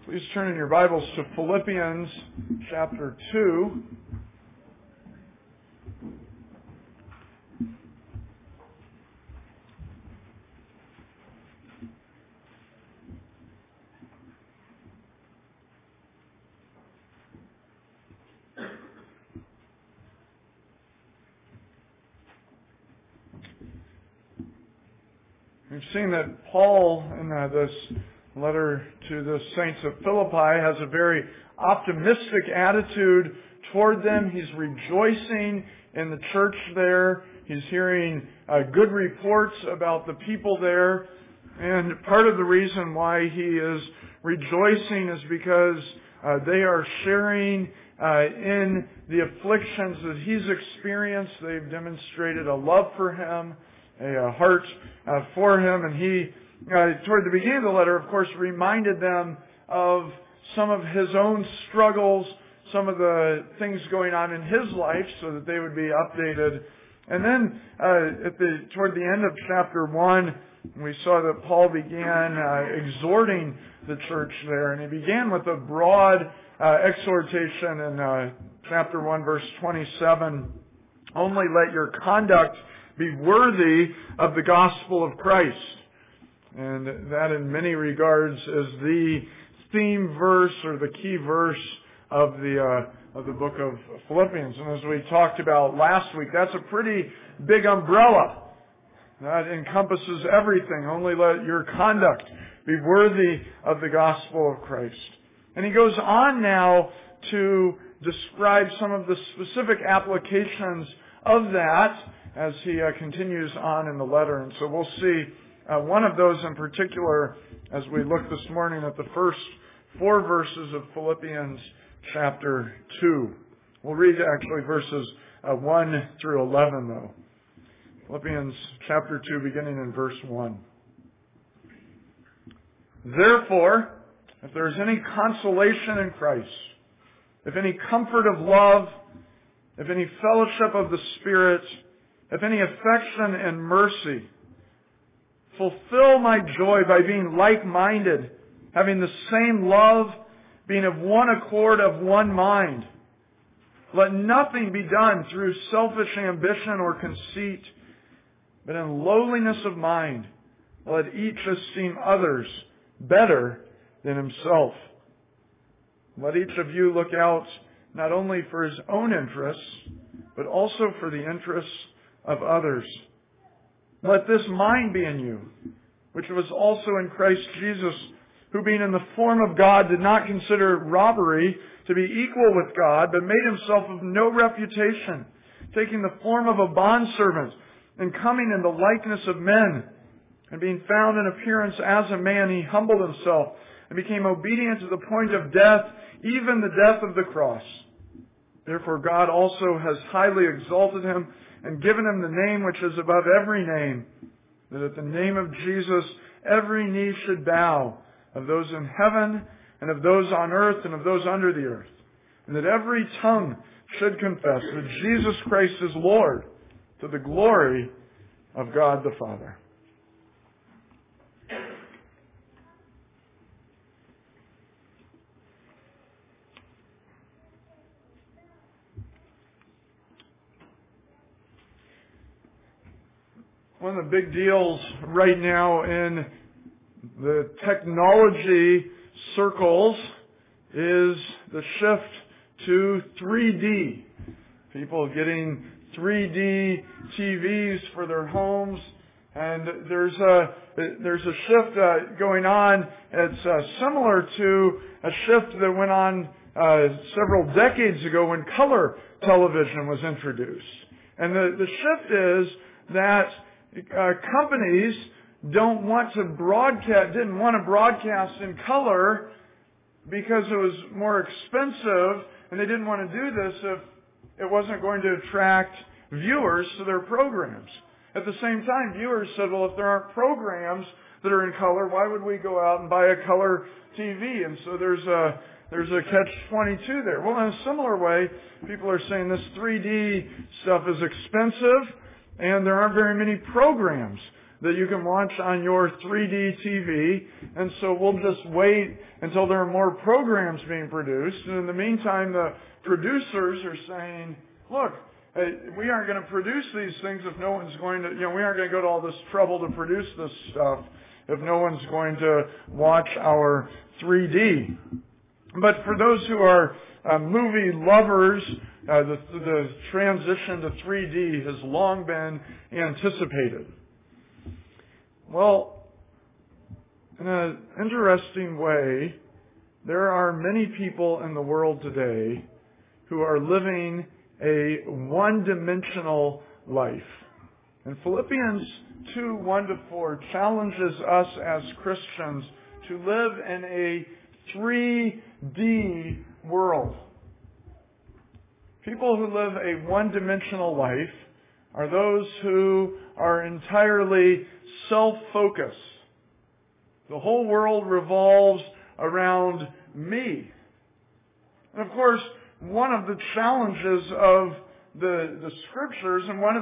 Please turn in your Bibles to Philippians chapter 2. We've seen that Paul, in this letter to the saints of Philippi, has a very optimistic attitude toward them. He's rejoicing in the church there. He's hearing good reports about the people there. And part of the reason why he is rejoicing is because they are sharing in the afflictions that he's experienced. They've demonstrated a love for him, a heart for him, and he, toward the beginning of the letter, of course, reminded them of some of his own struggles, some of the things going on in his life, so that they would be updated. And then, toward the end of chapter 1, we saw that Paul began exhorting the church there, and he began with a broad exhortation in chapter 1, verse 27. Only let your conduct be worthy of the gospel of Christ. And that in many regards is the theme verse or the key verse of the book of Philippians. And as we talked about last week, that's a pretty big umbrella. That encompasses everything. Only let your conduct be worthy of the gospel of Christ. And he goes on now to describe some of the specific applications of that as he continues on in the letter. And so we'll see one of those in particular as we look this morning at the first 4 verses of Philippians chapter 2. We'll read actually verses 1 through 11 though. Philippians chapter 2 beginning in verse 1. Therefore, if there is any consolation in Christ, if any comfort of love, if any fellowship of the Spirit, if any affection and mercy, fulfill my joy by being like-minded, having the same love, being of one accord, of one mind. Let nothing be done through selfish ambition or conceit, but in lowliness of mind, let each esteem others better than himself. Let each of you look out not only for his own interests, but also for the interests of others. Let this mind be in you, which was also in Christ Jesus, who being in the form of God did not consider robbery to be equal with God, but made himself of no reputation, taking the form of a bondservant, and coming in the likeness of men, and being found in appearance as a man, he humbled himself, and became obedient to the point of death, even the death of the cross. Therefore God also has highly exalted him, and given him the name which is above every name, that at the name of Jesus every knee should bow, of those in heaven, and of those on earth, and of those under the earth, and that every tongue should confess that Jesus Christ is Lord, to the glory of God the Father. One of the big deals right now in the technology circles is the shift to 3D. People getting 3D TVs for their homes, and there's a shift going on. It's similar to a shift that went on several decades ago when color television was introduced. And the shift is that companies didn't want to broadcast in color because it was more expensive, and they didn't want to do this if it wasn't going to attract viewers to their programs. At the same time, viewers said, well, if there aren't programs that are in color, why would we go out and buy a color TV? And so there's a catch-22 there. Well, in a similar way, people are saying this 3D stuff is expensive, and there aren't very many programs that you can watch on your 3D TV, and so we'll just wait until there are more programs being produced. And in the meantime, the producers are saying, look, we aren't going to produce these things if no one's going to, we aren't going to go to all this trouble to produce this stuff if no one's going to watch our 3D. But for those who are movie lovers, the transition to 3D has long been anticipated. Well, in an interesting way, there are many people in the world today who are living a one-dimensional life. And Philippians 2, 1-4 challenges us as Christians to live in a 3D world. People who live a one-dimensional life are those who are entirely self-focused. The whole world revolves around me. And of course, one of the challenges of the scriptures, and one of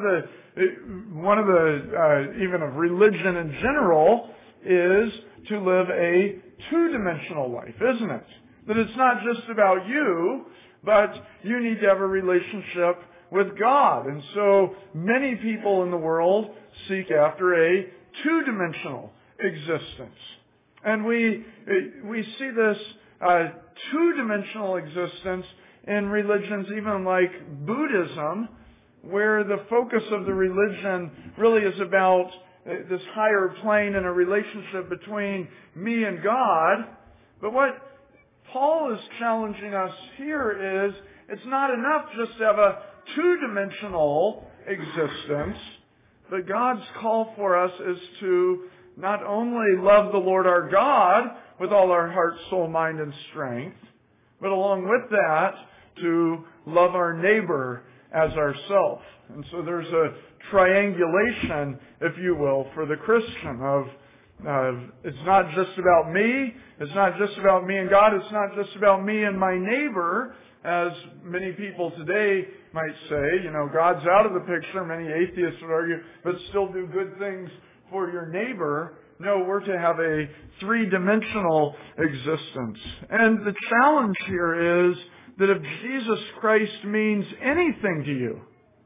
the even of religion in general, is to live a two-dimensional life, isn't it? That it's not just about you, but you need to have a relationship with God. And so many people in the world seek after a two-dimensional existence. And we see this two-dimensional existence in religions even like Buddhism, where the focus of the religion really is about this higher plane and a relationship between me and God. But what Paul is challenging us here is it's not enough just to have a two-dimensional existence, but God's call for us is to not only love the Lord our God with all our heart, soul, mind, and strength, but along with that, to love our neighbor as ourself. And so there's a triangulation, if you will, for the Christian of it's not just about me, it's not just about me and God, it's not just about me and my neighbor, as many people today might say, God's out of the picture, many atheists would argue, but still do good things for your neighbor. No, we're to have a three-dimensional existence. And the challenge here is that if Jesus Christ means anything to you,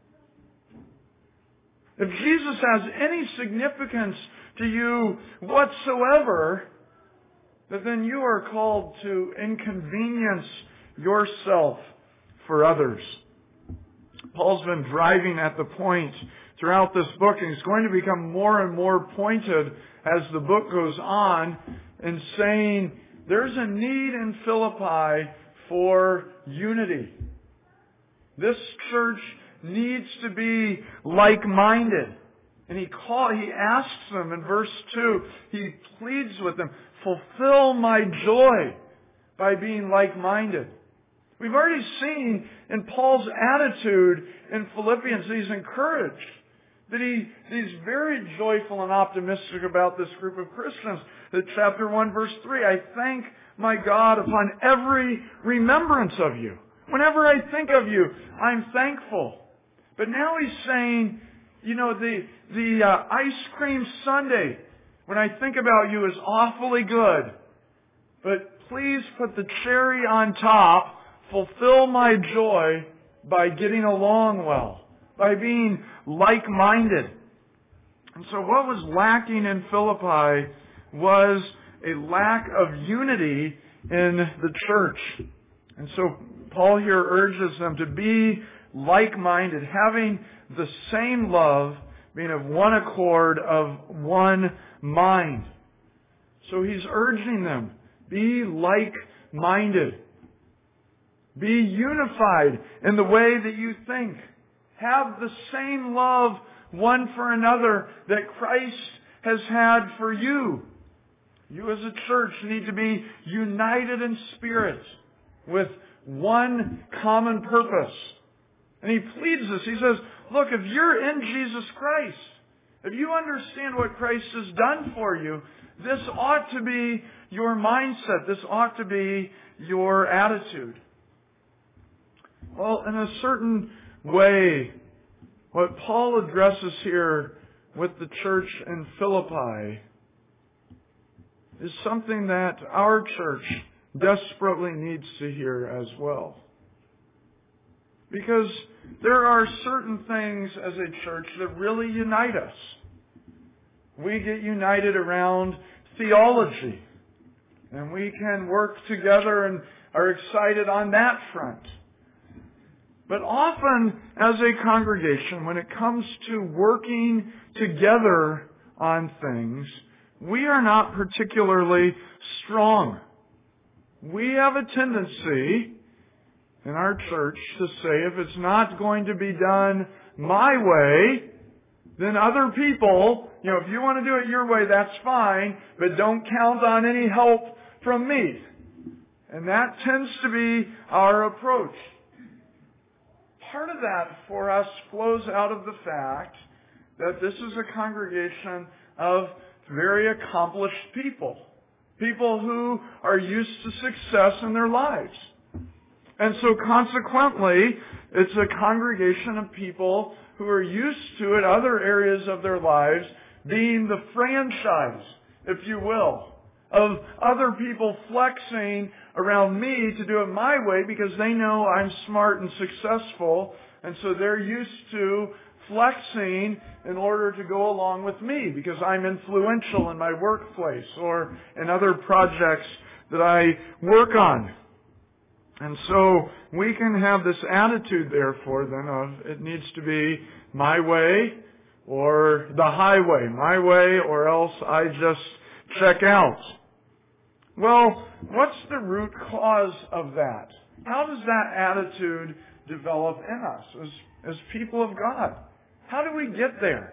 if Jesus has any significance to you whatsoever, that then you are called to inconvenience yourself for others. Paul's been driving at the point throughout this book, and he's going to become more and more pointed as the book goes on in saying there's a need in Philippi for unity. This church needs to be like-minded. And he asks them in verse 2, he pleads with them, fulfill my joy by being like-minded. We've already seen in Paul's attitude in Philippians, he's encouraged. That he's very joyful and optimistic about this group of Christians. That chapter 1, verse 3, I thank my God upon every remembrance of you. Whenever I think of you, I'm thankful. But now he's saying, the ice cream sundae, when I think about you, is awfully good. But please put the cherry on top, fulfill my joy by getting along well, by being like-minded. And so what was lacking in Philippi was a lack of unity in the church. And so Paul here urges them to be like-minded, having the same love, being of one accord, of one mind. So he's urging them, be like-minded. Be unified in the way that you think. Have the same love one for another that Christ has had for you. You as a church need to be united in spirit with one common purpose. And he pleads this. He says, look, if you're in Jesus Christ, if you understand what Christ has done for you, this ought to be your mindset. This ought to be your attitude. Well, in a certain way, what Paul addresses here with the church in Philippi is something that our church desperately needs to hear as well. Because there are certain things as a church that really unite us. We get united around theology, and we can work together and are excited on that front. But often, as a congregation, when it comes to working together on things, we are not particularly strong. We have a tendency in our church to say, if it's not going to be done my way, then other people, if you want to do it your way, that's fine, but don't count on any help from me. And that tends to be our approach. Part of that for us flows out of the fact that this is a congregation of very accomplished people. People who are used to success in their lives. And so consequently, it's a congregation of people who are used to, in other areas of their lives, being the franchise, if you will, of other people flexing around me to do it my way because they know I'm smart and successful, and so they're used to flexing in order to go along with me because I'm influential in my workplace or in other projects that I work on. And so we can have this attitude, therefore, then, of it needs to be my way or the highway, my way or else I just check out. Well, what's the root cause of that? How does that attitude develop in us as people of God? How do we get there?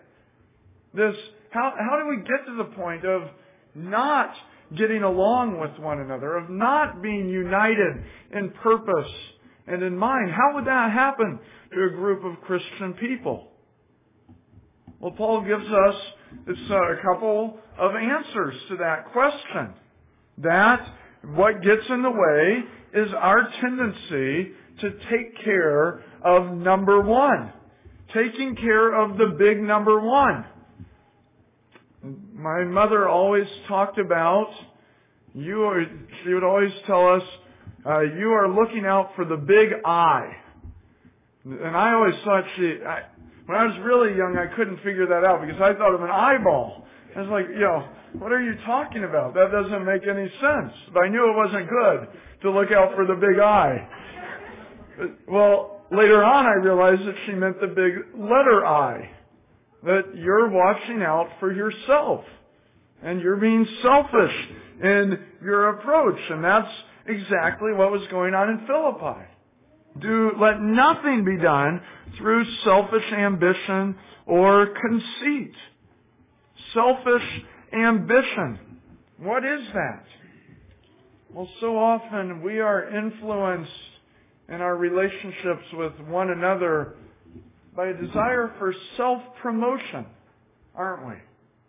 How do we get to the point of not getting along with one another, of not being united in purpose and in mind? How would that happen to a group of Christian people? Well, Paul gives us a couple of answers to that question. That what gets in the way is our tendency to take care of number one. Taking care of the big number one. My mother always talked about, she would always tell us, you are looking out for the big eye. And I always thought when I was really young, I couldn't figure that out because I thought of an eyeball. I was like, what are you talking about? That doesn't make any sense. But I knew it wasn't good to look out for the big eye. Well, later on I realized that she meant the big letter I. That you're watching out for yourself. And you're being selfish in your approach. And that's exactly what was going on in Philippi. Let nothing be done through selfish ambition or conceit. Selfish ambition. What is that? Well, so often we are influenced in our relationships with one another by a desire for self-promotion, aren't we?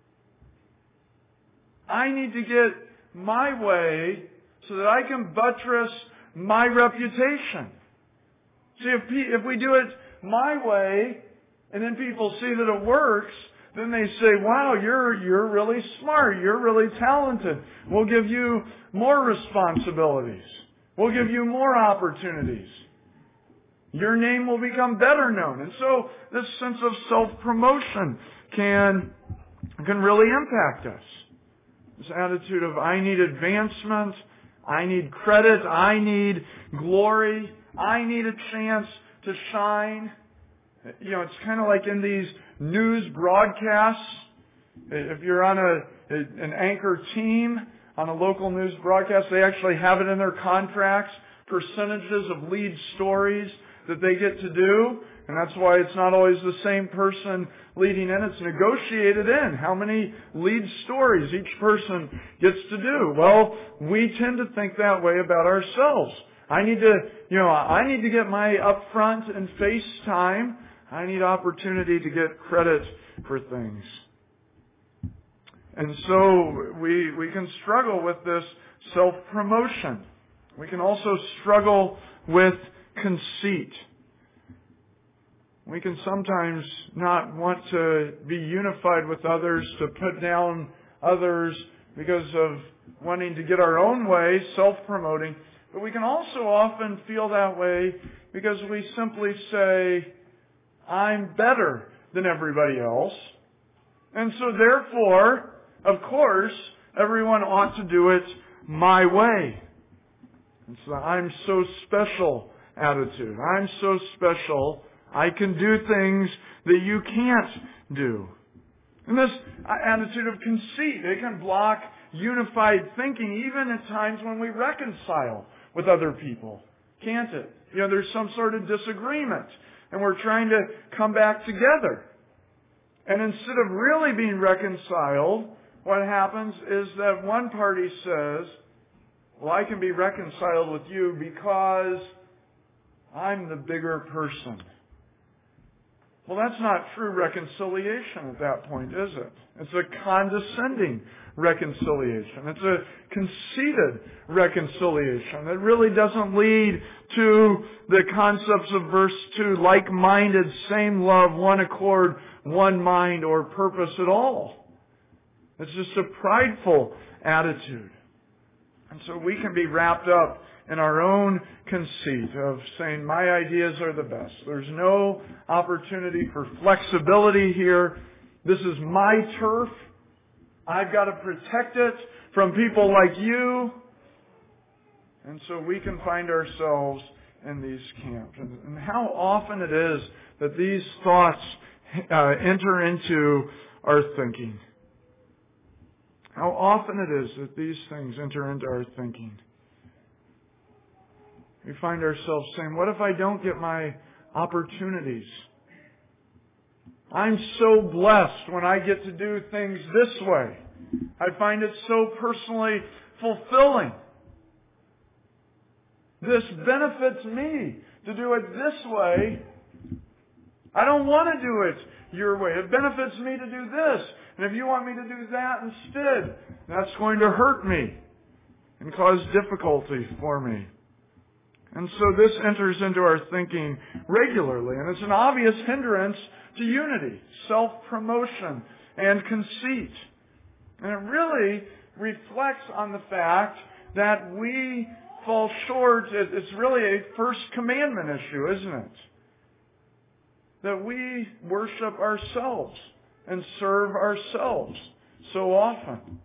I need to get my way so that I can buttress my reputation. See, if we do it my way, and then people see that it works, then they say, wow, you're really smart, you're really talented. We'll give you more responsibilities. We'll give you more opportunities. Your name will become better known. And so this sense of self-promotion can really impact us. This attitude of I need advancement, I need credit, I need glory, I need a chance to shine. It's kind of like in these news broadcasts. If you're on an anchor team on a local news broadcast, they actually have it in their contracts, percentages of lead stories that they get to do. And that's why it's not always the same person leading in. It's negotiated in how many lead stories each person gets to do. Well, we tend to think that way about ourselves. I need to get my upfront and face time. I need opportunity to get credit for things. And so we can struggle with this self-promotion. We can also struggle with conceit. We can sometimes not want to be unified with others, to put down others because of wanting to get our own way, self-promoting. But we can also often feel that way because we simply say, I'm better than everybody else. And so therefore, of course, everyone ought to do it my way. It's the I'm so special attitude. I'm so special, I can do things that you can't do. And this attitude of conceit, it can block unified thinking even at times when we reconcile with other people. Can't it? There's some sort of disagreement and we're trying to come back together. And instead of really being reconciled, what happens is that one party says, well, I can be reconciled with you because I'm the bigger person. Well, that's not true reconciliation at that point, is it? It's a condescending reconciliation. It's a conceited reconciliation. It really doesn't lead to the concepts of verse 2, like-minded, same love, one accord, one mind, or purpose at all. It's just a prideful attitude. And so we can be wrapped up in our own conceit of saying, my ideas are the best. There's no opportunity for flexibility here. This is my turf. I've got to protect it from people like you. And so we can find ourselves in these camps. And how often it is that these thoughts enter into our thinking. How often it is that these things enter into our thinking. We find ourselves saying, what if I don't get my opportunities? I'm so blessed when I get to do things this way. I find it so personally fulfilling. This benefits me to do it this way. I don't want to do it your way. It benefits me to do this. And if you want me to do that instead, that's going to hurt me and cause difficulty for me. And so this enters into our thinking regularly. And it's an obvious hindrance to unity, self-promotion, and conceit. And it really reflects on the fact that we fall short. It's really a first commandment issue, isn't it? That we worship ourselves and serve ourselves so often.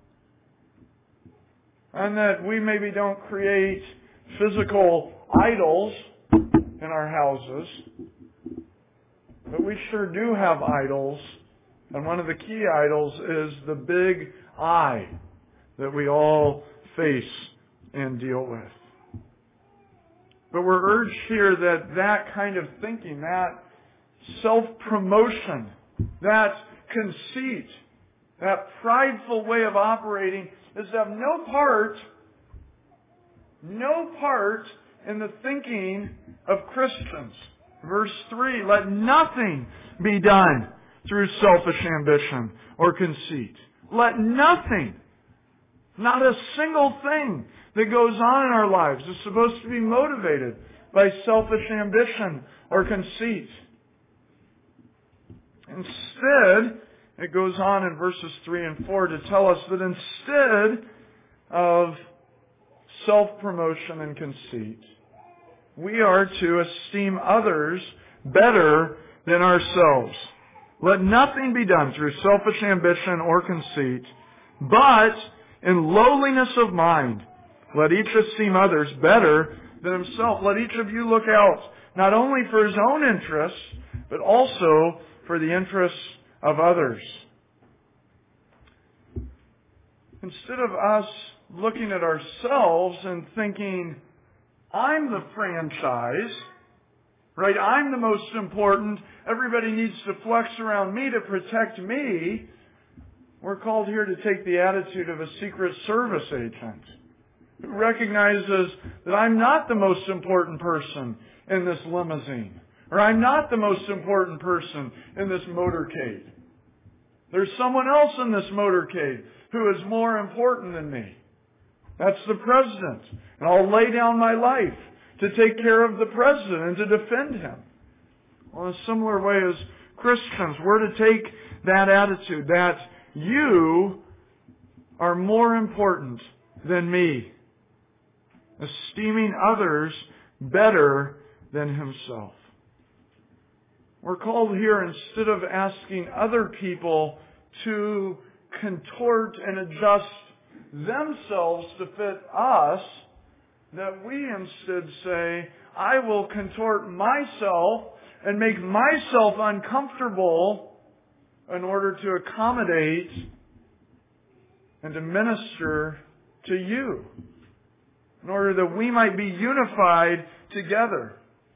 And that we maybe don't create physical idols in our houses, but we sure do have idols. And one of the key idols is the big I that we all face and deal with. But we're urged here that that kind of thinking, that self-promotion, that conceit, that prideful way of operating is to have no part in the thinking of Christians. Verse 3, let nothing be done through selfish ambition or conceit. Let nothing, not a single thing that goes on in our lives is supposed to be motivated by selfish ambition or conceit. Instead, it goes on in verses 3 and 4 to tell us that instead of self-promotion and conceit, we are to esteem others better than ourselves. Let nothing be done through selfish ambition or conceit, but in lowliness of mind, let each esteem others better than himself. Let each of you look out not only for his own interests, but also for the interests of others. Instead of us looking at ourselves and thinking, I'm the franchise, right? I'm the most important. Everybody needs to flex around me to protect me. We're called here to take the attitude of a Secret Service agent who recognizes that I'm not the most important person in this limousine, or I'm not the most important person in this motorcade. There's someone else in this motorcade who is more important than me. That's the president. And I'll lay down my life to take care of the president and to defend him. Well, in a similar way as Christians, we're to take that attitude that you are more important than me, esteeming others better than himself. We're called here, instead of asking other people to contort and adjust themselves to fit us, that we instead say, I will contort myself and make myself uncomfortable in order to accommodate and to minister to you, in order that we might be unified together.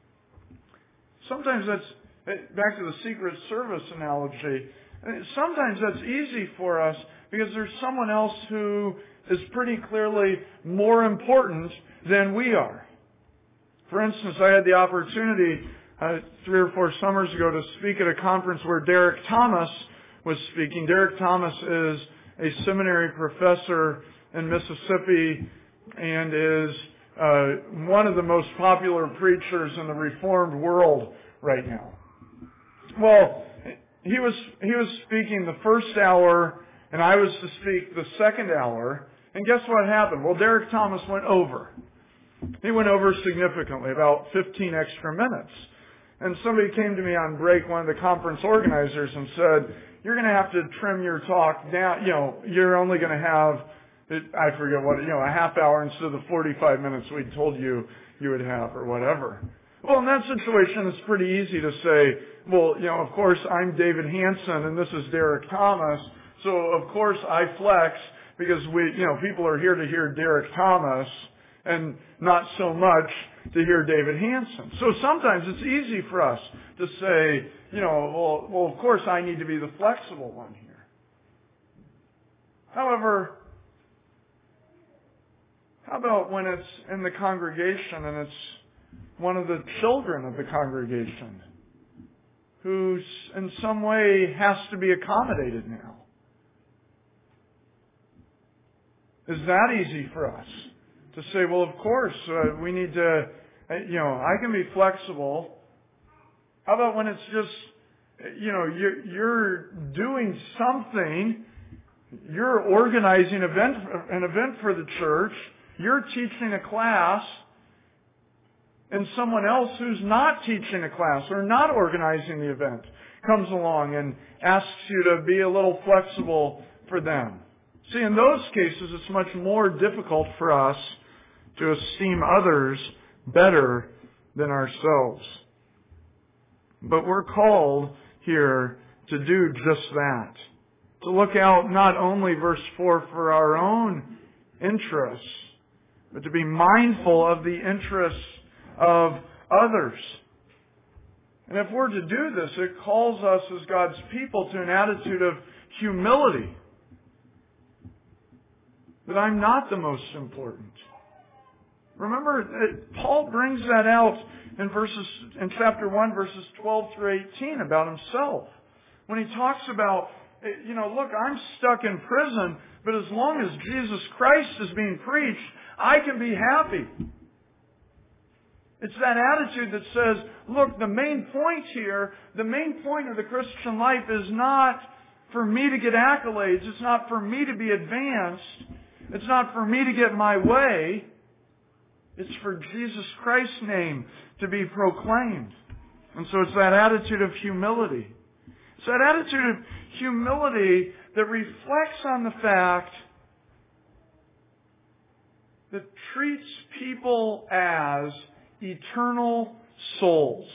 Sometimes that's, back to the Secret Service analogy, sometimes that's easy for us because there's someone else who is pretty clearly more important than we are. For instance, I had the opportunity 3 or 4 summers ago to speak at a conference where Derek Thomas was speaking. Derek Thomas is a seminary professor in Mississippi and is one of the most popular preachers in the Reformed world right now. Well, he was speaking the first hour, and I was to speak the second hour. And guess what happened? Well, Derek Thomas went over. He went over significantly, about 15 extra minutes. And somebody came to me on break, one of the conference organizers, and said, you're going to have to trim your talk down. You're only going to have, I forget what, a half hour instead of the 45 minutes we told you would have or whatever. Well, in that situation, it's pretty easy to say, well, of course, I'm David Hansen and this is Derek Thomas. So, of course, I flex because people are here to hear Derek Thomas and not so much to hear David Hansen. So sometimes it's easy for us to say, well, of course I need to be the flexible one here. However, how about when it's in the congregation and it's one of the children of the congregation who in some way has to be accommodated now? Is that easy for us? To say, well, of course, we need to, I can be flexible. How about when it's just, you're doing something, you're organizing an event for the church, you're teaching a class, and someone else who's not teaching a class or not organizing the event comes along and asks you to be a little flexible for them. See, in those cases, it's much more difficult for us to esteem others better than ourselves. But we're called here to do just that. To look out not only, verse 4, for our own interests, but to be mindful of the interests of others. And if we're to do this, it calls us as God's people to an attitude of humility. That I'm not the most important. Remember, Paul brings that out in chapter 1, verses 12 through 18 about himself. When he talks about, look, I'm stuck in prison, but as long as Jesus Christ is being preached, I can be happy. It's that attitude that says, look, the main point here, the main point of the Christian life is not for me to get accolades. It's not for me to be advanced. It's not for me to get my way. It's for Jesus Christ's name to be proclaimed. And so it's that attitude of humility. It's that attitude of humility that reflects on the fact that treats people as eternal souls.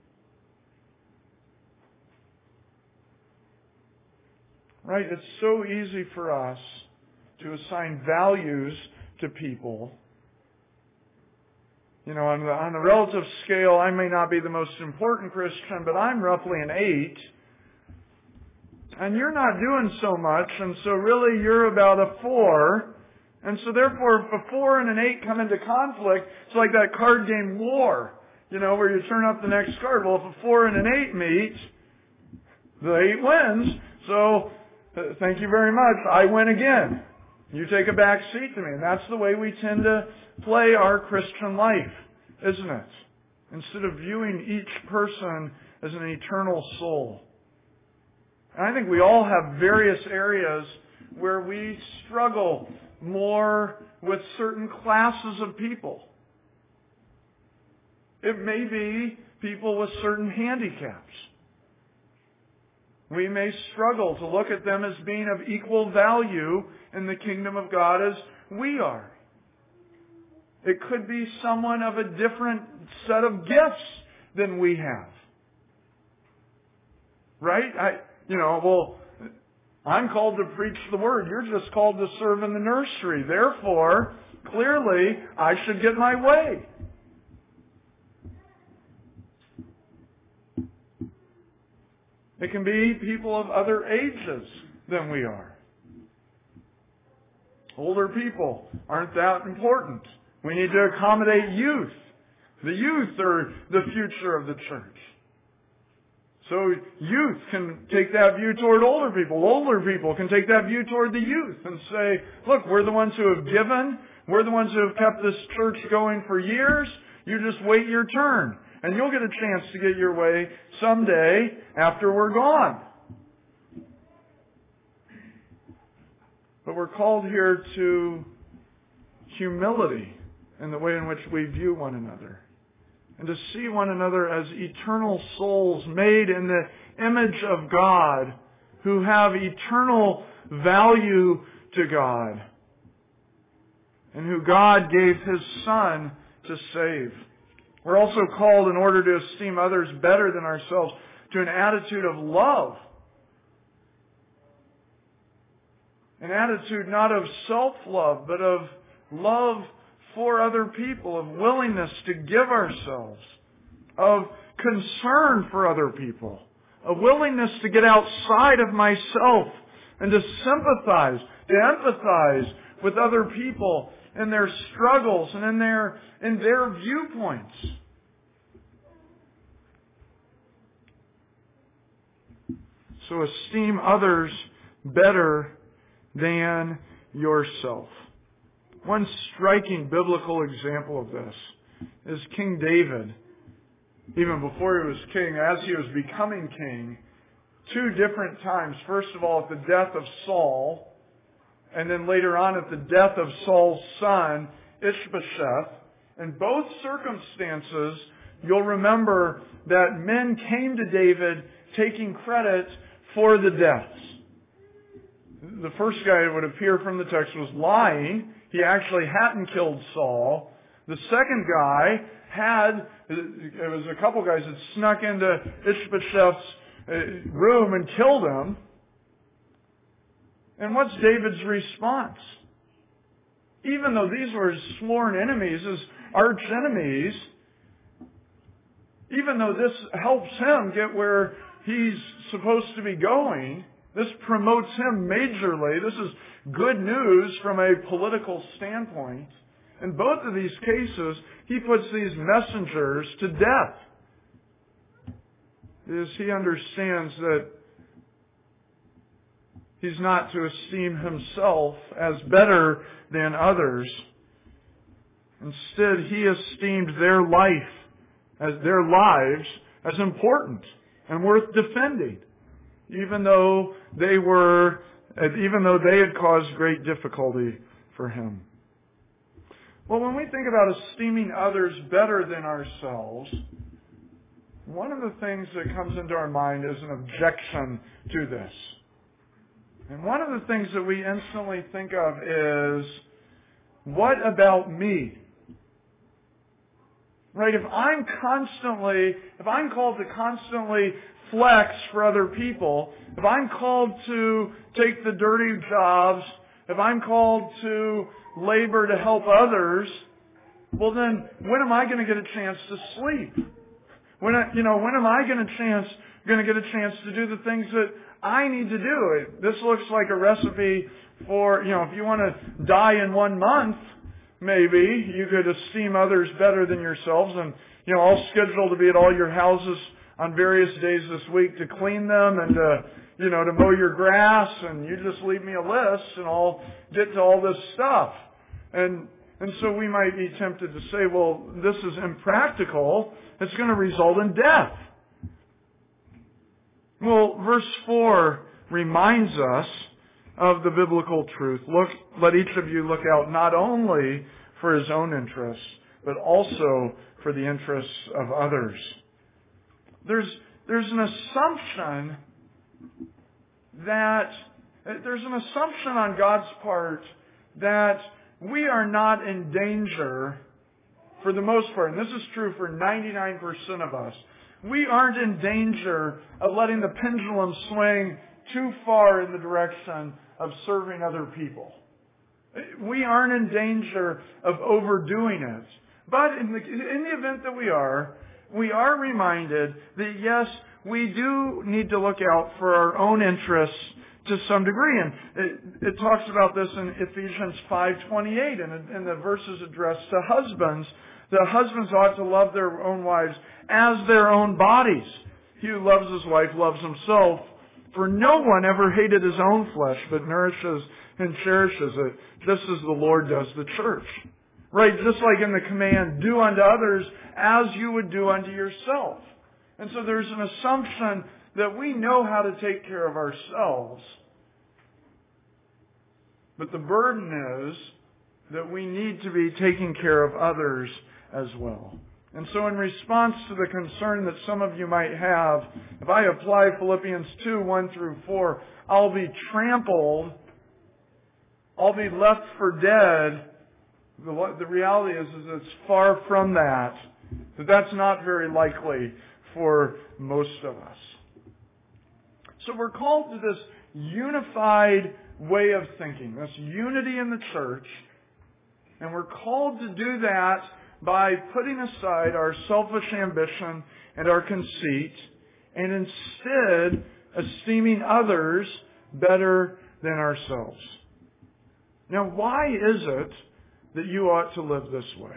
Right? It's so easy for us to assign values to people. On the relative scale, I may not be the most important Christian, but I'm roughly an 8. And you're not doing so much, and so really you're about a 4. And so therefore, if a 4 and an 8 come into conflict, it's like that card game War, where you turn up the next card. Well, if a 4 and an 8 meet, the 8 wins. So, thank you very much. I win again. You take a back seat to me. And that's the way we tend to play our Christian life, isn't it? Instead of viewing each person as an eternal soul. And I think we all have various areas where we struggle more with certain classes of people. It may be people with certain handicaps. We may struggle to look at them as being of equal value in the kingdom of God as we are. It could be someone of a different set of gifts than we have. Right? I'm called to preach the Word. You're just called to serve in the nursery. Therefore, clearly, I should get my way. It can be people of other ages than we are. Older people aren't that important. We need to accommodate youth. The youth are the future of the church. So youth can take that view toward older people. Older people can take that view toward the youth and say, look, we're the ones who have given. We're the ones who have kept this church going for years. You just wait your turn. And you'll get a chance to get your way someday after we're gone. But we're called here to humility in the way in which we view one another. And to see one another as eternal souls made in the image of God, who have eternal value to God, and who God gave His Son to save. We're also called, in order to esteem others better than ourselves, to an attitude of love. An attitude not of self-love, but of love for other people, of willingness to give ourselves, of concern for other people, of willingness to get outside of myself and to sympathize, to empathize with other people in their struggles and in their viewpoints. So esteem others better than yourself. One striking biblical example of this is King David. Even before he was king, as he was becoming king, 2 different times. First of all, at the death of Saul, and then later on at the death of Saul's son, Ishbosheth. In both circumstances, you'll remember that men came to David taking credit for the deaths. The first guy, it would appear from the text, was lying. He actually hadn't killed Saul. The second guy it was a couple guys that snuck into Ishbosheth's room and killed him. And what's David's response? Even though these were his sworn enemies, his arch enemies, even though this helps him get where he's supposed to be going, this promotes him majorly. This is good news from a political standpoint. In both of these cases, he puts these messengers to death. Because he understands that he's not to esteem himself as better than others. Instead, he esteemed their lives as important and worth defending, even though they had caused great difficulty for him. Well, when we think about esteeming others better than ourselves, one of the things that comes into our mind is an objection to this. And one of the things that we instantly think of is, what about me? Right? If I'm called to constantly flex for other people, if I'm called to take the dirty jobs, if I'm called to labor to help others, well then, when am I going to get a chance to sleep? When am I going to get a chance to do the things that I need to do? This looks like a recipe for, if you want to die in 1 month, maybe you could esteem others better than yourselves, and I'll schedule to be at all your houses on various days this week to clean them and to mow your grass, and you just leave me a list and I'll get to all this stuff. And so we might be tempted to say, well, this is impractical. It's going to result in death. Well, verse 4 reminds us of the biblical truth. Let each of you look out not only for his own interests, but also for the interests of others. There's an assumption on God's part that we are not in danger for the most part, and this is true for 99% of us. We aren't in danger of letting the pendulum swing too far in the direction of serving other people. We aren't in danger of overdoing it. But in the event that we are reminded that yes, we do need to look out for our own interests to some degree. And it talks about this in Ephesians 5:28, and the verses addressed to husbands. The husbands ought to love their own wives as their own bodies. He who loves his wife loves himself. For no one ever hated his own flesh, but nourishes and cherishes it, just as the Lord does the church. Right? Just like in the command, do unto others as you would do unto yourself. And so there's an assumption that we know how to take care of ourselves. But the burden is that we need to be taking care of others as well. And so in response to the concern that some of you might have, if I apply Philippians 2:1-4, I'll be trampled, I'll be left for dead. The reality is it's far from that. That's not very likely for most of us. So we're called to this unified way of thinking, this unity in the church, and we're called to do that by putting aside our selfish ambition and our conceit, and instead esteeming others better than ourselves. Now, why is it that you ought to live this way?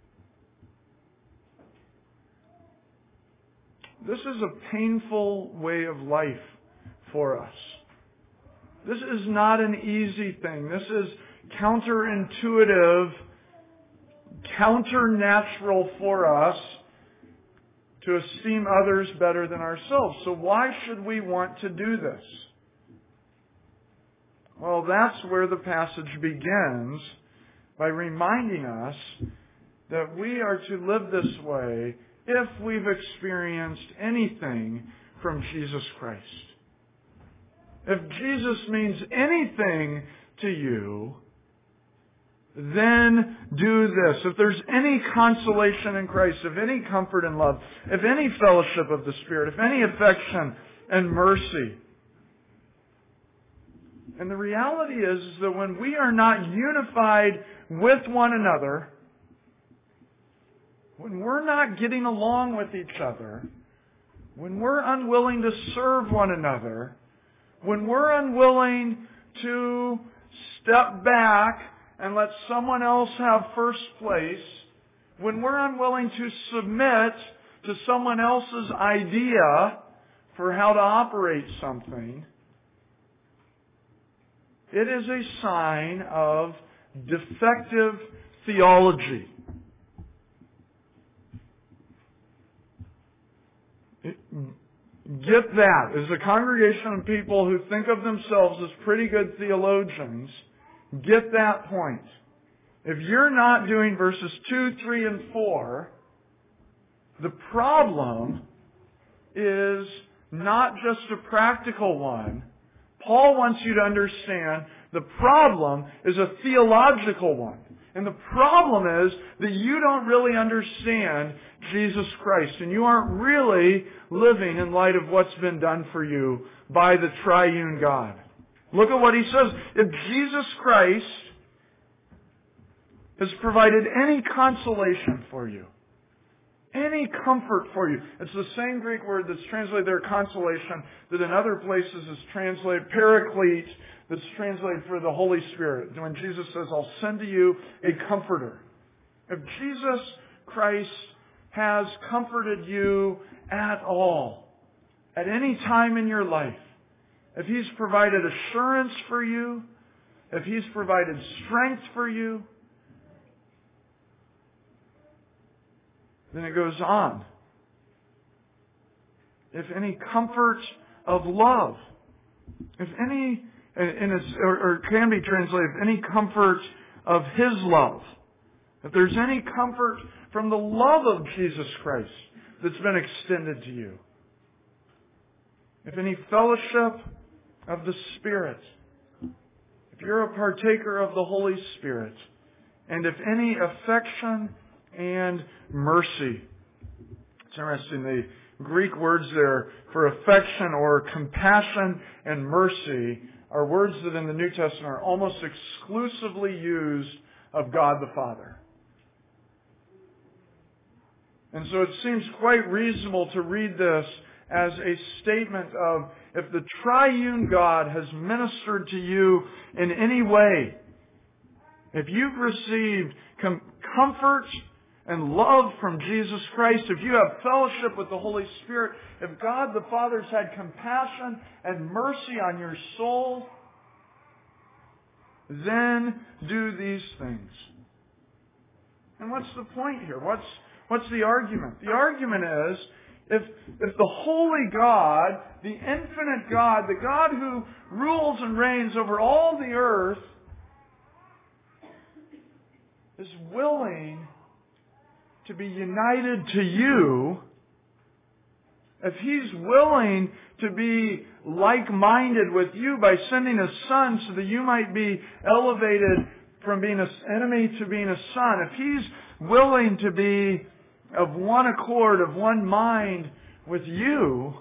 This is a painful way of life for us. This is not an easy thing. This is counterintuitive, counternatural for us to esteem others better than ourselves. So why should we want to do this? Well, that's where the passage begins, by reminding us that we are to live this way if we've experienced anything from Jesus Christ. If Jesus means anything to you, then do this. If there's any consolation in Christ, if any comfort and love, if any fellowship of the Spirit, if any affection and mercy. And the reality is that when we are not unified with one another, when we're not getting along with each other, when we're unwilling to serve one another, when we're unwilling to step back and let someone else have first place, when we're unwilling to submit to someone else's idea for how to operate something, it is a sign of defective theology. Get that. As a congregation of people who think of themselves as pretty good theologians, get that point. If you're not doing verses 2, 3, and 4, the problem is not just a practical one. Paul wants you to understand the problem is a theological one. And the problem is that you don't really understand Jesus Christ, and you aren't really living in light of what's been done for you by the triune God. Look at what he says. If Jesus Christ has provided any consolation for you, any comfort for you. It's the same Greek word that's translated there, consolation, that in other places is translated paraclete, that's translated for the Holy Spirit. When Jesus says, I'll send to you a comforter. If Jesus Christ has comforted you at all, at any time in your life, if He's provided assurance for you, if He's provided strength for you, then it goes on. If any comfort of love. If any, or it can be translated, if any comfort of His love. If there's any comfort from the love of Jesus Christ that's been extended to you. If any fellowship of the Spirit. If you're a partaker of the Holy Spirit. And if any affection and mercy. It's interesting, the Greek words there for affection or compassion and mercy are words that in the New Testament are almost exclusively used of God the Father. And so it seems quite reasonable to read this as a statement of, if the triune God has ministered to you in any way, if you've received comfort and love from Jesus Christ, if you have fellowship with the Holy Spirit, if God the Father's had compassion and mercy on your soul, then do these things. And what's the point here? What's the argument? The argument is, if the holy God, the infinite God, the God who rules and reigns over all the earth, is willing to be united to you, if He's willing to be like-minded with you by sending His Son so that you might be elevated from being an enemy to being a son, if He's willing to be of one accord, of one mind with you,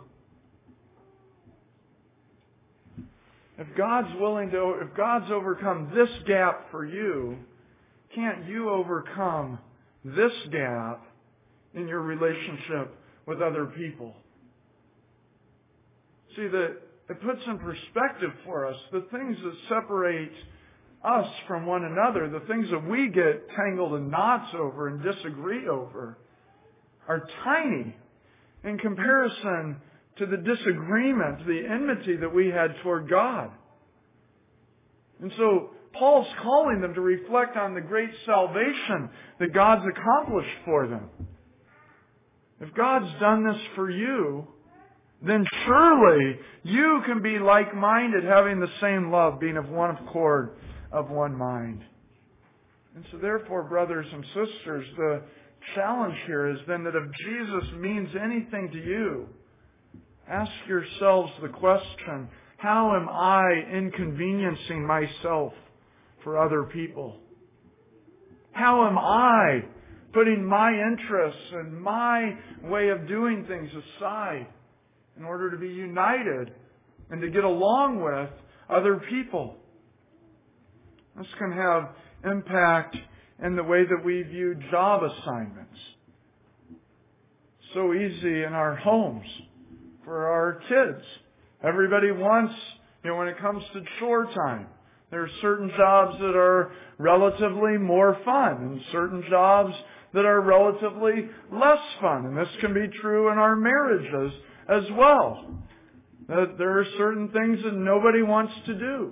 if God's overcome this gap for you, can't you overcome this gap in your relationship with other people? See, that it puts in perspective for us the things that separate us from one another, the things that we get tangled in knots over and disagree over, are tiny in comparison to the disagreement, the enmity that we had toward God. And so Paul's calling them to reflect on the great salvation that God's accomplished for them. If God's done this for you, then surely you can be like-minded, having the same love, being of one accord, of one mind. And so therefore, brothers and sisters, the challenge here is then that if Jesus means anything to you, ask yourselves the question, how am I inconveniencing myself for other people? How am I putting my interests and my way of doing things aside in order to be united and to get along with other people? This can have impact in the way that we view job assignments. So easy in our homes for our kids. Everybody wants, when it comes to chore time, there are certain jobs that are relatively more fun and certain jobs that are relatively less fun. And this can be true in our marriages as well. That there are certain things that nobody wants to do.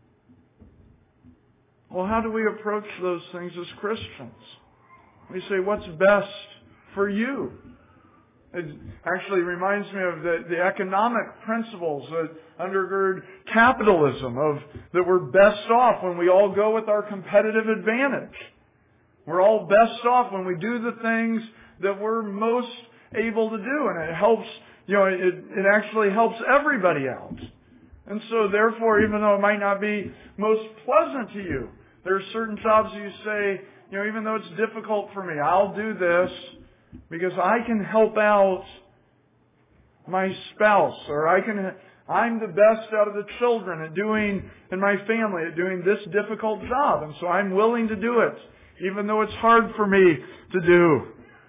Well, how do we approach those things as Christians? We say, what's best for you? It actually reminds me of the economic principles that undergird capitalism, that we're best off when we all go with our competitive advantage. We're all best off when we do the things that we're most able to do, and it helps, it actually helps everybody out. And so therefore, even though it might not be most pleasant to you, there are certain jobs you say, even though it's difficult for me, I'll do this because I can help out my spouse, or I'm the best out of the children in my family at doing this difficult job, and so I'm willing to do it, even though it's hard for me to do.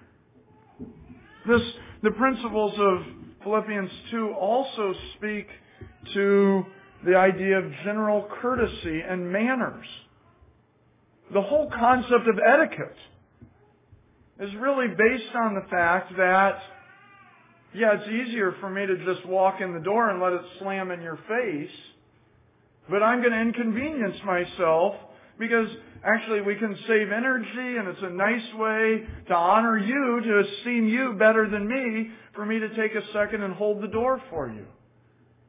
The principles of Philippians 2 also speak to the idea of general courtesy and manners. The whole concept of etiquette is really based on the fact that, it's easier for me to just walk in the door and let it slam in your face, but I'm going to inconvenience myself because actually we can save energy, and it's a nice way to honor you, to esteem you better than me, for me to take a second and hold the door for you.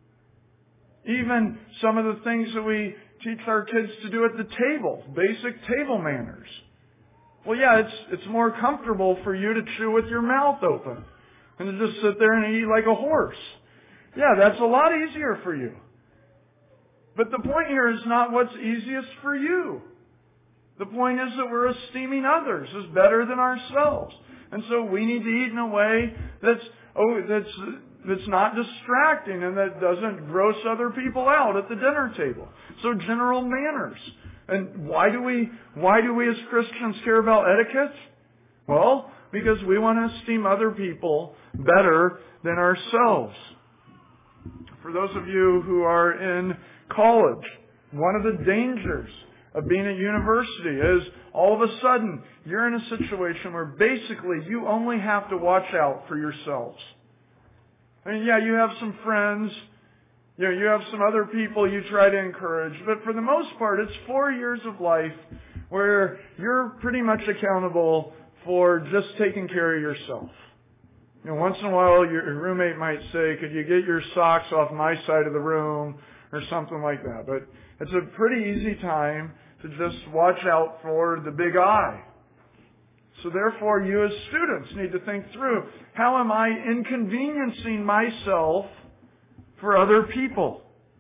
Even some of the things that we teach our kids to do at the table, basic table manners. Well, yeah, it's more comfortable for you to chew with your mouth open and to just sit there and eat like a horse. Yeah, that's a lot easier for you. But the point here is not what's easiest for you. The point is that we're esteeming others as better than ourselves. And so we need to eat in a way that's not distracting and that doesn't gross other people out at the dinner table. So general manners. And why do we as Christians care about etiquette? Well, because we want to esteem other people better than ourselves. For those of you who are in college, one of the dangers of being at university is all of a sudden you're in a situation where basically you only have to watch out for yourselves. I mean, yeah, you have some friends, you have some other people you try to encourage, but for the most part, it's 4 years of life where you're pretty much accountable for just taking care of yourself. Once in a while, your roommate might say, "Could you get your socks off my side of the room?" or something like that. But it's a pretty easy time to just watch out for the big I. So therefore, you as students need to think through, how am I inconveniencing myself for other people?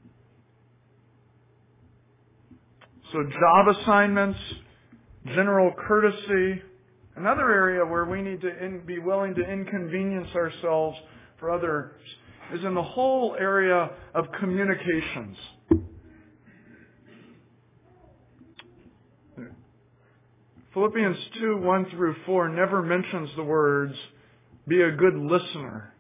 So job assignments, general courtesy. Another area where we need to be willing to inconvenience ourselves for others is in the whole area of communications. Philippians 2:1-4 never mentions the words, "be a good listener."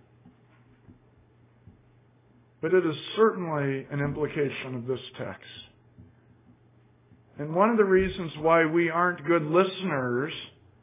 But it is certainly an implication of this text. And one of the reasons why we aren't good listeners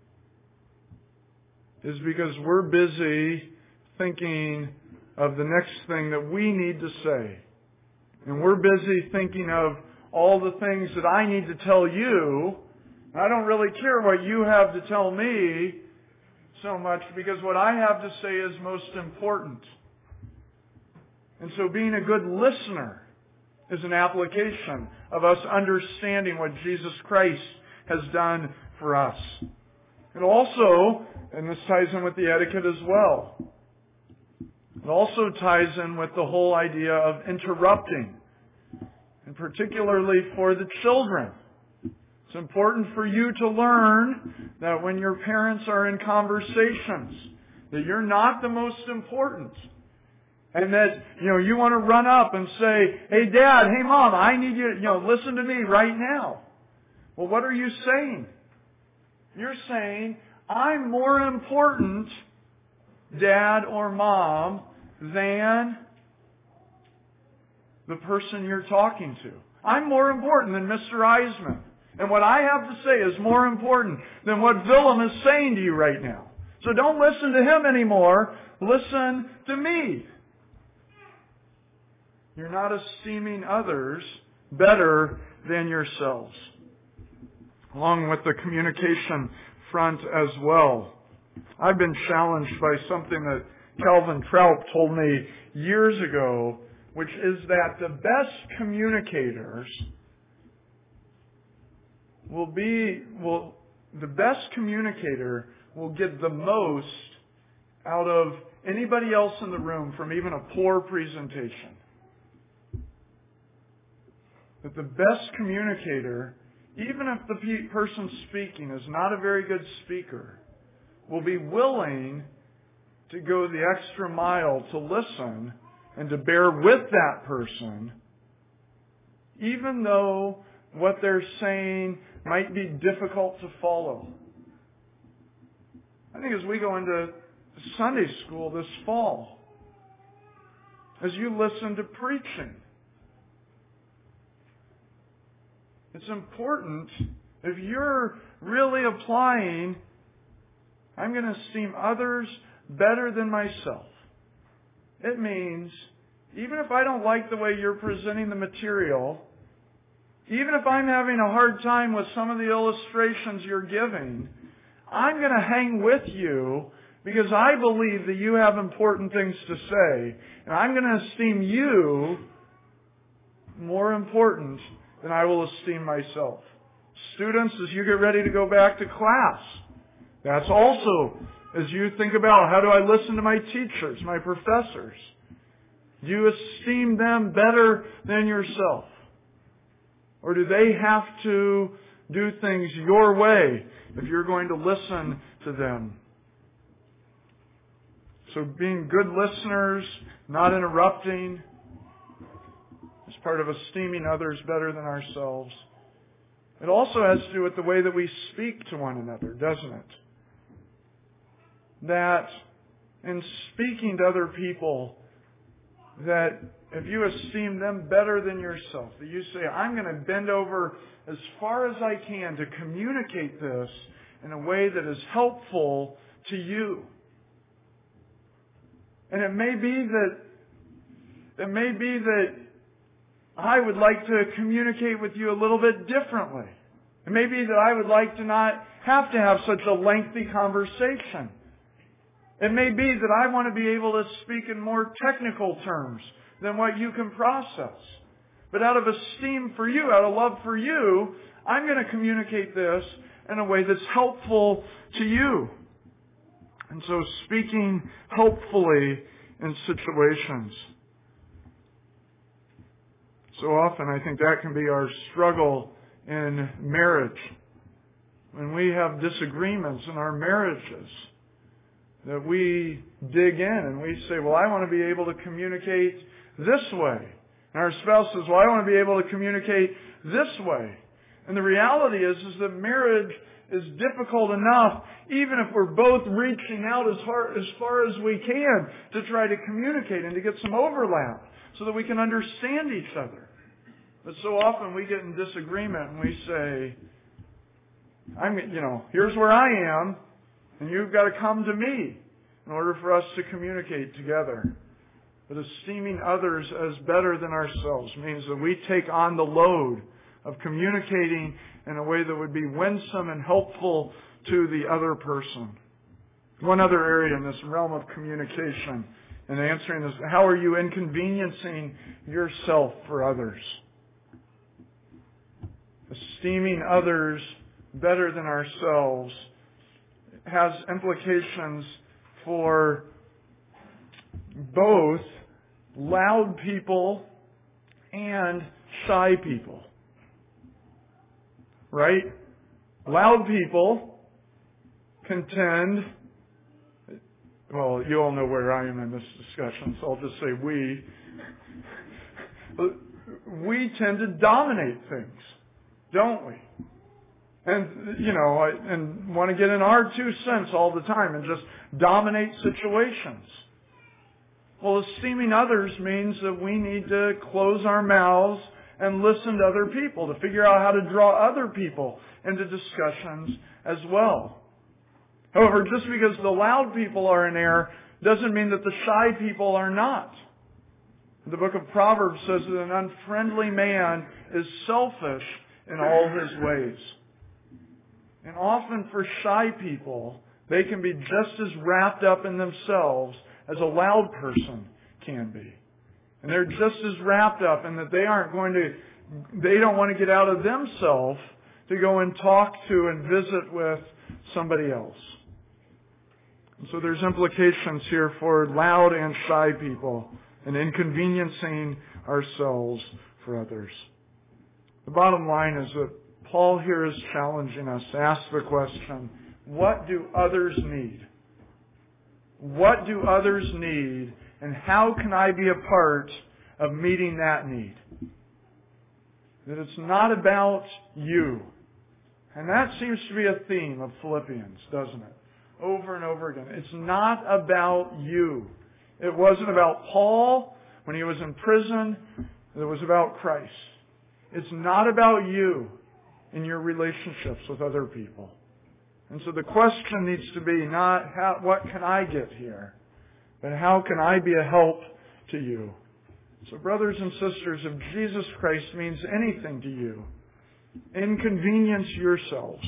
is because we're busy thinking of the next thing that we need to say. And we're busy thinking of all the things that I need to tell you. I don't really care what you have to tell me so much, because what I have to say is most important. And so being a good listener is an application of us understanding what Jesus Christ has done for us. It also, and this ties in with the etiquette as well, it also ties in with the whole idea of interrupting, and particularly for the children. It's important for you to learn that when your parents are in conversations, that you're not the most important. And that, you want to run up and say, "Hey Dad, hey Mom, I need you, listen to me right now." Well, what are you saying? You're saying, "I'm more important, Dad or Mom, than the person you're talking to. I'm more important than Mr. Eisman. And what I have to say is more important than what Willem is saying to you right now. So don't listen to him anymore. Listen to me." You're not esteeming others better than yourselves. Along with the communication front as well. I've been challenged by something that Calvin Trout told me years ago, which is that the best communicators the best communicator will get the most out of anybody else in the room from even a poor presentation. That the best communicator, even if the person speaking is not a very good speaker, will be willing to go the extra mile to listen and to bear with that person, even though what they're saying might be difficult to follow. I think as we go into Sunday school this fall, as you listen to preaching, it's important, if you're really applying, I'm going to esteem others better than myself. It means, even if I don't like the way you're presenting the material, even if I'm having a hard time with some of the illustrations you're giving, I'm going to hang with you because I believe that you have important things to say. And I'm going to esteem you more important than I will esteem myself. Students, as you get ready to go back to class, that's also, as you think about how do I listen to my teachers, my professors, do you esteem them better than yourself? Or do they have to do things your way if you're going to listen to them? So being good listeners, not interrupting, is part of esteeming others better than ourselves. It also has to do with the way that we speak to one another, doesn't it? That in speaking to other people, that if you esteem them better than yourself, that you say, I'm going to bend over as far as I can to communicate this in a way that is helpful to you. And it may be that I would like to communicate with you a little bit differently. It may be that I would like to not have to have such a lengthy conversation. It may be that I want to be able to speak in more technical terms than what you can process. But out of esteem for you, out of love for you, I'm going to communicate this in a way that's helpful to you. And so speaking helpfully in situations. So often I think that can be our struggle in marriage. When we have disagreements in our marriages, that we dig in and we say, well, I want to be able to communicate this way. And our spouse says, well, I want to be able to communicate this way. And the reality is that marriage is difficult enough, even if we're both reaching out as far as we can to try to communicate and to get some overlap so that we can understand each other. But so often we get in disagreement and we say, here's where I am, and you've got to come to me in order for us to communicate together. But esteeming others as better than ourselves means that we take on the load of communicating in a way that would be winsome and helpful to the other person. One other area in this realm of communication and answering this, how are you inconveniencing yourself for others? Esteeming others better than ourselves has implications for both loud people and shy people. Right? Loud people can tend, well, you all know where I am in this discussion, so I'll just say we. We tend to dominate things, don't we? And, and want to get in our 2 cents all the time and just dominate situations. Well, esteeming others means that we need to close our mouths and listen to other people to figure out how to draw other people into discussions as well. However, just because the loud people are in error doesn't mean that the shy people are not. The book of Proverbs says that an unfriendly man is selfish in all his ways. And often for shy people, they can be just as wrapped up in themselves as a loud person can be. And they're just as wrapped up in that they don't want to get out of themselves to go and talk to and visit with somebody else. And so there's implications here for loud and shy people and inconveniencing ourselves for others. The bottom line is that Paul here is challenging us to ask the question, what do others need? What do others need, and how can I be a part of meeting that need? That it's not about you. And that seems to be a theme of Philippians, doesn't it? Over and over again. It's not about you. It wasn't about Paul when he was in prison. It was about Christ. It's not about you in your relationships with other people. And so the question needs to be not what can I get here, but how can I be a help to you? So brothers and sisters, if Jesus Christ means anything to you, inconvenience yourselves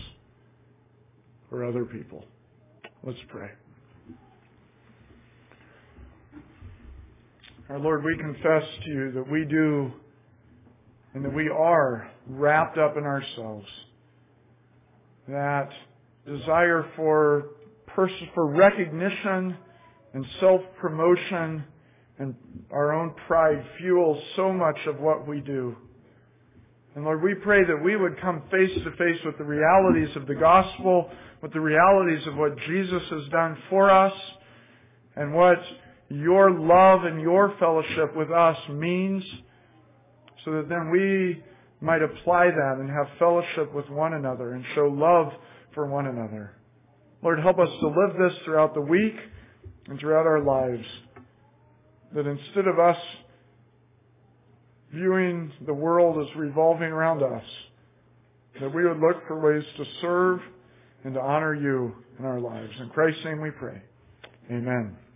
for other people. Let's pray. Our Lord, we confess to you that we do and that we are wrapped up in ourselves. That desire for recognition and self-promotion and our own pride fuels so much of what we do. And Lord, we pray that we would come face to face with the realities of the gospel, with the realities of what Jesus has done for us, and what your love and your fellowship with us means, so that then we might apply that and have fellowship with one another and show love for one another. Lord, help us to live this throughout the week and throughout our lives. That instead of us viewing the world as revolving around us, that we would look for ways to serve and to honor you in our lives. In Christ's name we pray. Amen.